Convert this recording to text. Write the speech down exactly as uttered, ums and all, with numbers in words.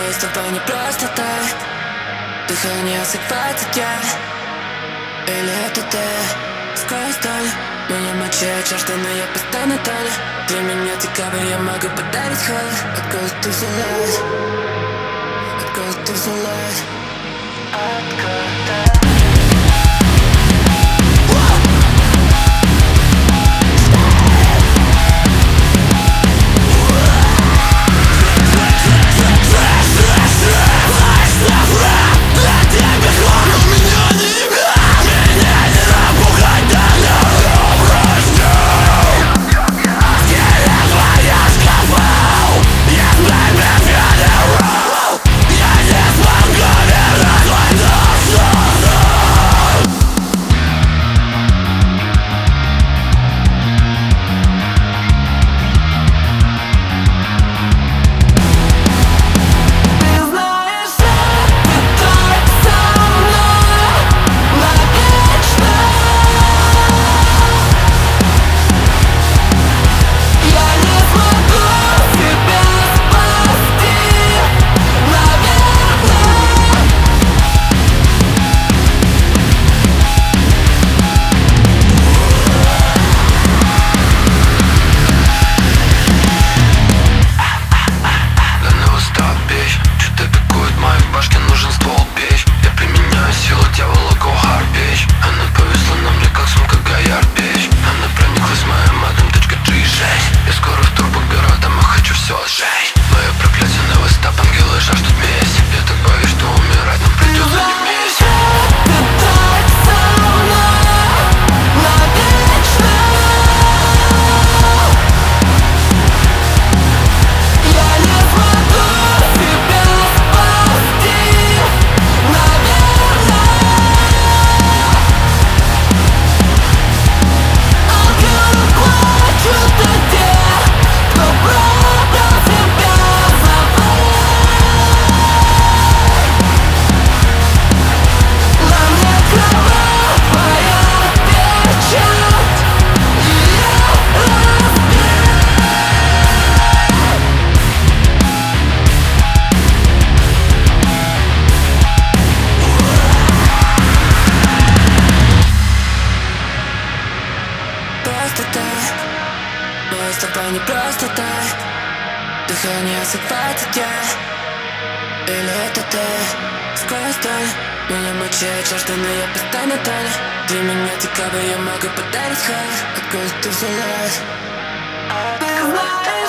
Мы с тобой не просто так. Дыхание захватит я. Или это ты? Сквозь сталь меня мочает жажда, но я постоянно тону. Для меня декабрь, я могу подарить холод. Откуда ты взялась? Откуда ты взялась? Откуда? Мы с тобой не просто так. Дыхание захватит я. Или это ты? Сквозь сталь меня мочает жажда, но я постоянно тону. Для меня декабрь, я могу подарить холод. Откуда ты взялась? Ты знаешь.